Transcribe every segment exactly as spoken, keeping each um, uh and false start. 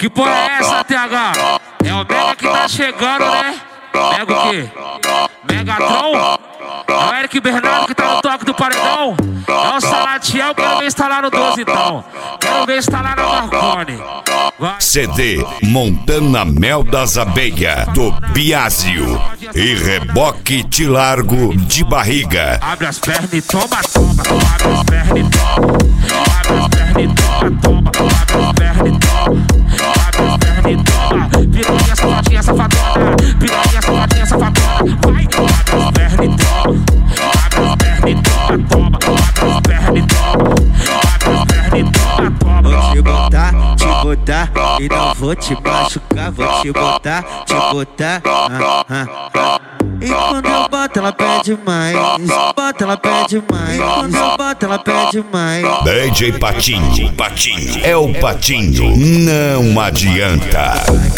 Que porra é essa, T H? É o Mega que tá chegando, né? Mega o quê? Megatron? É o Eric Bernardo que tá no toque do paredão? É o Salatiel, quero ver instalar no doze então. Quero ver instalar na Marconi. Vai. C D Montana Mel das Abelhas, do Biásio. E Reboque Te Largo de Barriga. Abre as pernas e toma, toma. Abre as pernas e toma. Abre as pernas e toma, toma. Abre as pernas e toma. Abre as pernas e toma. Piranha, safadinha, safadona. Piranha, safadinha, safadona. Vai. Abre as pernas e toma. Abre as pernas e toma, toma. Abre as pernas e toma. Abre as pernas e toma, toma. Vou te botar, te botar e não vou te machucar. Vou te botar, te botar. Ah, ah, ah. E quando eu boto ela pede mais. Bota ela pede mais. Quando eu boto ela pede mais. D J Patinho, Patinho, é o Patinho, não adianta.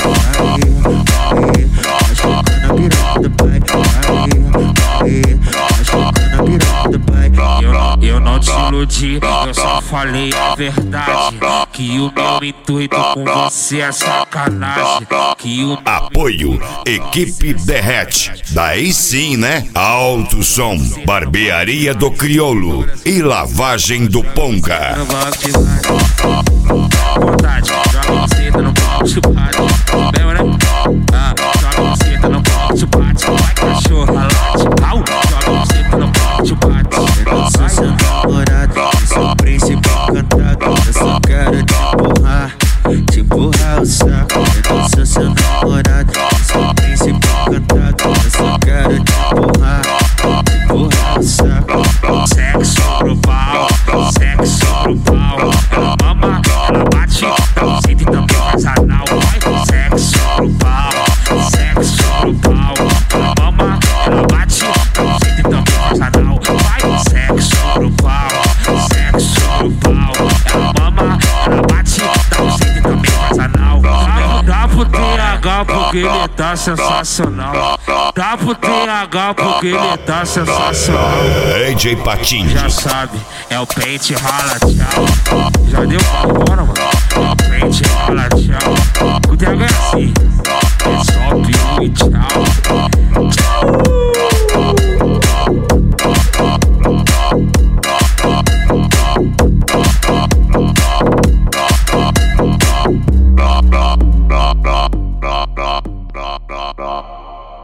Eu, eu não te iludi, eu só falei a verdade. Que o meu intuito com você é sacanagem. Que o Apoio Equipe Derrete. Daí sim, né? Alto Som, Barbearia do Crioulo e Lavagem do Ponga. vontade, joga você no palco, te bate. Lembra, né? Ah, joga você no palco, te bate. Vai cachorro, late, au. Joga você no palco, te bate. Eu não sou seu namorado, eu sou o príncipe encantado. Eu só quero te empurrar, te empurrar o saco. Eu não sou seu namorado, eu sou o príncipe encantado. Eu só quero te empurrar, te empurrar o saco. Sexo pro pau, sexo pro pau. Ela mama, ela bate, dá um jeito e também faz anal. Vai, sexo pro pau, sexo pro pau. Ela mama, ela bate, dá um jeito e também faz anal. Vai, sexo pro pau, sexo pro pau. Ela mama, ela bate, dá um jeito e também faz anal. Dá, dá pro T H porque ele tá sensacional. Dá pro T H porque ele tá sensacional. D J Patinho. Já sabe, é o pente rala tchau. Já deu pra fora, mano. É o pente rala tchau. O T H é assim, é só piu e tchau. Tchau.